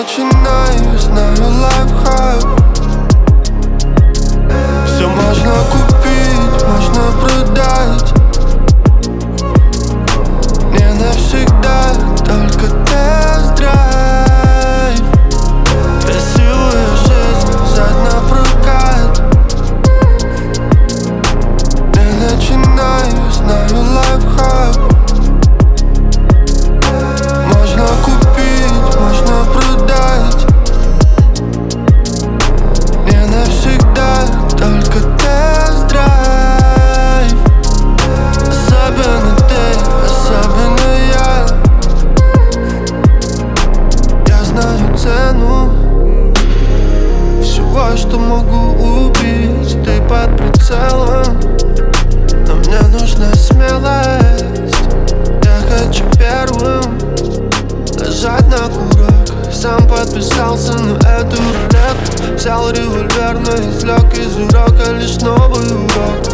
начинаю, знаю лайфхак. Все можно купить, можно продать. Не навсегда, только тест-драйв. Красивая жизнь взять напрокат. Не начинаю, знаю лайфхак. Можно купить, можно продать. Не навсегда, только тест-драйв. Особенно ты, особенно я. Я знаю цену всего, что могу убить. Ты под прицелом, но мне нужна смелость. Я хочу первым нажать на курок. Сам подписался на эту рулетку. Взял револьвер, но извлек из урока лишь новый урок.